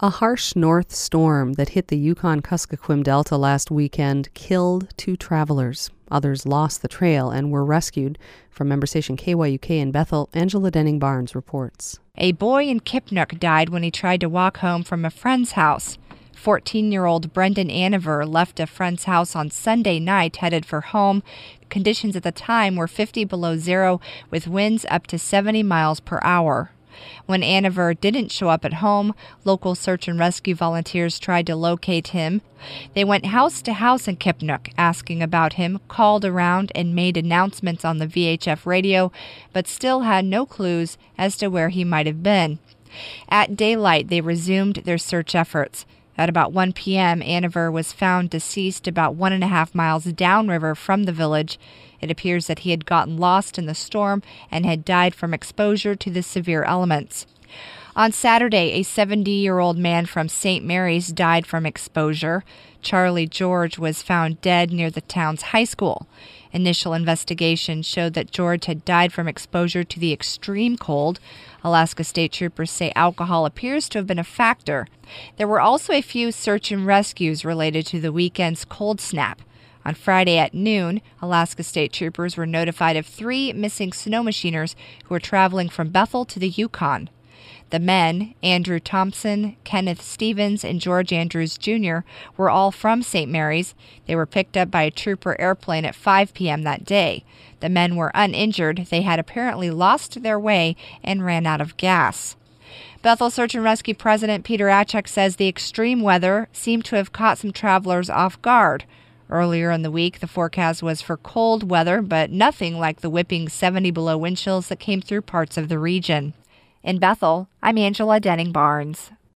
A harsh north storm that hit the Yukon-Kuskokwim Delta last weekend killed 2 travelers. Others lost the trail and were rescued. From member station KYUK in Bethel, Angela Denning-Barnes reports. A boy in Kipnuk died when he tried to walk home from a friend's house. 14-year-old Brendan Aniver left a friend's house on Sunday night headed for home. Conditions at the time were 50 below zero with winds up to 70 miles per hour. When Aniver didn't show up at home, local search and rescue volunteers tried to locate him. They went house to house in Kipnuk asking about him, called around, and made announcements on the VHF radio, but still had no clues as to where he might have been. At daylight, they resumed their search efforts. At about 1 p.m., Aniver was found deceased about 1.5 miles downriver from the village. It appears that he had gotten lost in the storm and had died from exposure to the severe elements. On Saturday, a 70-year-old man from St. Mary's died from exposure. Charlie George was found dead near the town's high school. Initial investigation showed that George had died from exposure to the extreme cold. Alaska State Troopers say alcohol appears to have been a factor. There were also a few search and rescues related to the weekend's cold snap. On Friday at noon, Alaska State Troopers were notified of 3 missing snow machiners who were traveling from Bethel to the Yukon. The men, Andrew Thompson, Kenneth Stevens, and George Andrews Jr., were all from St. Mary's. They were picked up by a trooper airplane at 5 p.m. that day. The men were uninjured. They had apparently lost their way and ran out of gas. Bethel Search and Rescue President Peter Atchek says the extreme weather seemed to have caught some travelers off guard. Earlier in the week, the forecast was for cold weather, but nothing like the whipping 70 below wind chills that came through parts of the region. In Bethel, I'm Angela Denning-Barnes.